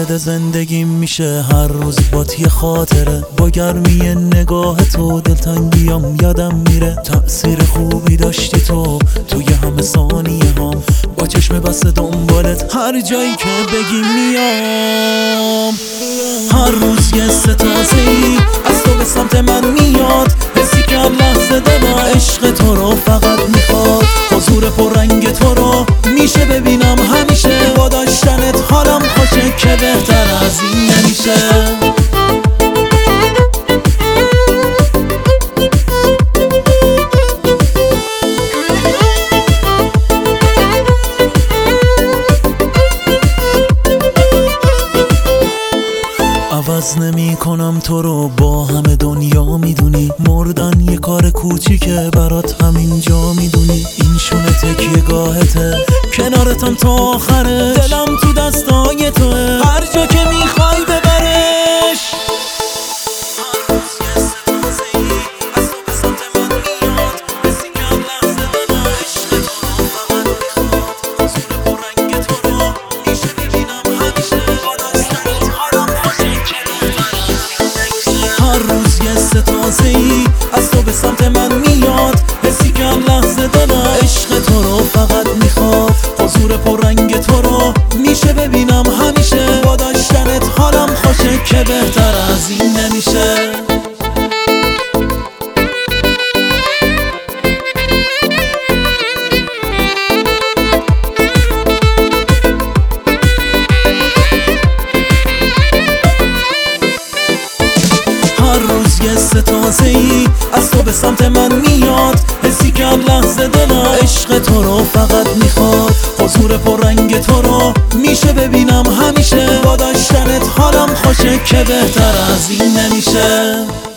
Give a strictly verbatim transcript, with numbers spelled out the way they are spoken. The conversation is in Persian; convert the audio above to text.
وارد زندگیم میشه هر روز بات یه خاطره، با گرمی نگاه تو دلتنگیام یادم میره. تأثیر خوبی داشتی تو توی همه ثانیه هام، با چشم بسته دنبالت هر جایی که بگی میام. هر روز یه ستازه ای از تو به سمت من میاد، حسی که هر لحظه دلم عشق تو رو فقط میخواد. حضور پررنگ تو رو میشه ببینم همیشه، با داشتنت حالم خوشه که بهتر از این نمیشه. عوض نمی کنم تو رو، با همه دنیا میدونی. مردن یه کار کوچیکه برات همینجا میدونی. این شونه تکیه گاهته، کنارتم تا آخرش. دلم تو دستای توه، هر جا که میخوای ببرش. هر روز یه ستازه ای از تو به سمت من میاد، حسی که هر لحظه دلم عشق تو رو فقط میخواد. حضور پررنگ تو رو میشه ببینم همیشه، با داشتنت حالم خوشه که بهتر از این نمیشه. هر روز یه ستازه ای از تو به سمت من میاد، حسی که هر لحظه دلم عشق تو رو فقط میخواد. حضور پررنگ تو رو میشه ببینم همیشه، با داشتنت حالم خوشه که بهتر از این نمیشه. هر روز یه ستازه ای از تو به سمت من میاد، حسی که هر لحظه دلم عشق تو رو فقط میخواد. حضور پررنگ تو رو میشه ببینم همیشه، با داشتنت حالم خوشه که بهتر از این نمیشه.